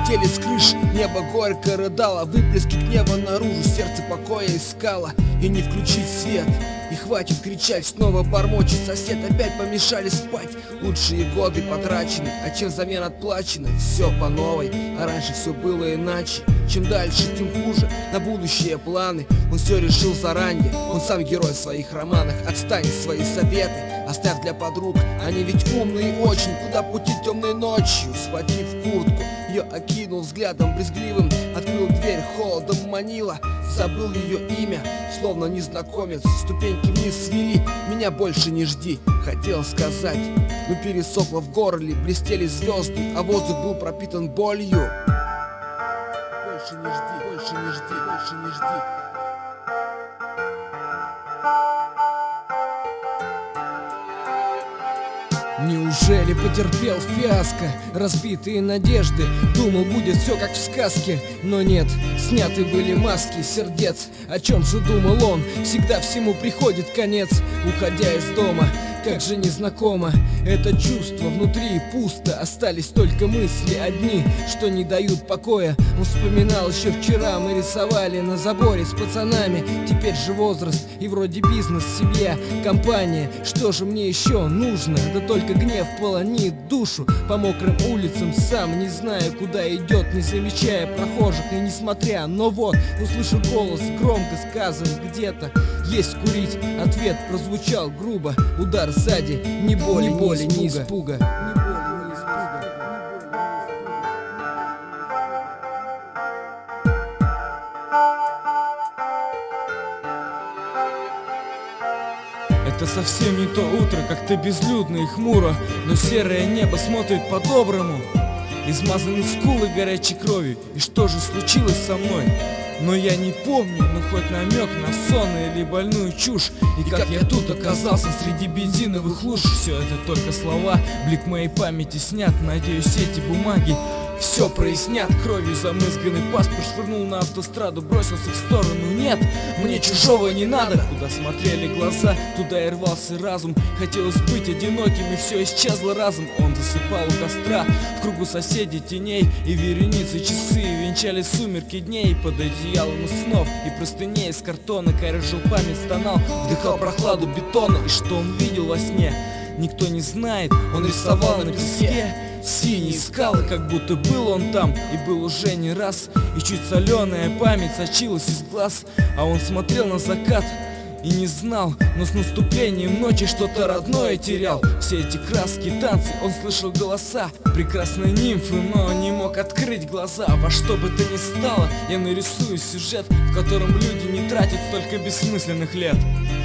летели с крыш, небо горько рыдало, выплески гнева наружу, сердце покоя искало. И не включить свет, и хватит кричать, снова бормочет сосед. Опять помешали спать, лучшие годы потрачены, а чем взамен отплачено? Все по новой, а раньше все было иначе. Чем дальше, тем хуже, на будущее планы он все решил заранее, он сам герой в своих романах. Отстань свои советы, оставь для подруг, они ведь умные очень. Куда пути темной ночью? Схватив куртку, ее окинул взглядом брезгливым, открыл дверь, холодом манила. Забыл ее имя, словно незнакомец. Ступеньки вниз свели, меня больше не жди, хотел сказать, но пересохло в горле, блестели звезды, а воздух был пропитан болью. Больше не жди, больше не жди, больше не жди. Неужели потерпел фиаско? Разбитые надежды, думал, будет все как в сказке. Но нет, сняты были маски сердец. О чем же думал он? Всегда всему приходит конец. Уходя из дома, как же незнакомо это чувство, внутри пусто, остались только мысли одни, что не дают покоя. Он вспоминал, еще вчера мы рисовали на заборе с пацанами. Теперь же возраст и вроде бизнес, семья, компания. Что же мне еще нужно? Да только гнев полонит душу. По мокрым улицам сам не знаю, куда идет, не замечая прохожих и несмотря. Но вот, услышу голос, громко сказан где-то: есть курить. Ответ прозвучал грубо, удар сзади, ни боли, ни испуга. Это совсем не то утро, как-то безлюдно и хмуро, но серое небо смотрит по-доброму. Измазаны скулы горячей кровью, и что же случилось со мной? Но я не помню, но хоть намек на сон или больную чушь. И как я тут оказался среди бензиновых луж. Все это только слова, блик моей памяти снят. Надеюсь, эти бумаги все прояснят. Кровью замызганный паспорт швырнул на автостраду, бросился в сторону. Нет, мне чужого не надо. Куда смотрели глаза, туда и рвался разум. Хотелось быть одиноким, и все исчезло разом. Он засыпал у костра, в кругу соседей теней, и вереницы часы венчали сумерки дней. Под одеялом из снов и простыней из картона корежил память, стонал, вдыхал прохладу бетона. И что он видел во сне, никто не знает. Он рисовал на песке синие скалы, как будто был он там и был уже не раз. И чуть соленая память сочилась из глаз, а он смотрел на закат и не знал, но с наступлением ночи что-то родное терял. Все эти краски, танцы, он слышал голоса прекрасной нимфы, но не мог открыть глаза. Во что бы то ни стало, я нарисую сюжет, в котором люди не тратят столько бессмысленных лет.